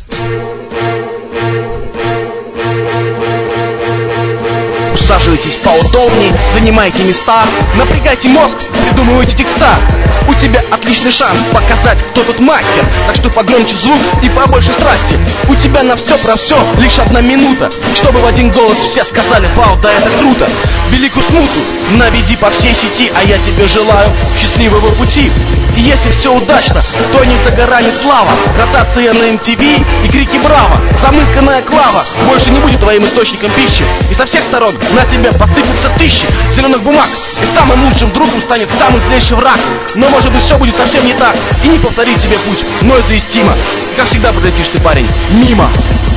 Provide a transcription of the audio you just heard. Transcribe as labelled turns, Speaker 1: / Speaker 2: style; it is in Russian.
Speaker 1: Усаживайтесь поудобнее, занимайте места, напрягайте мозг, придумывайте текста. У тебя отличный шанс показать, кто тут мастер, так что погромче звук и побольше страсти. У тебя на все про все лишь 1 минута, чтобы в один голос все сказали: вау, да это круто. Великую смуту наведи по всей сети, а я тебе желаю счастливого пути. И если все удачно, то не за горами слава, ротация на MTV и крики браво. Замысканная клава больше не будет твоим источником пищи, и со всех сторон на тебя посыпятся тысячи зеленых бумаг, и самым лучшим другом станет самый злейший враг. Но может быть все будет совсем не так, и не повторить тебе путь, но это истимо. Как всегда пролетишь ты, парень, мимо.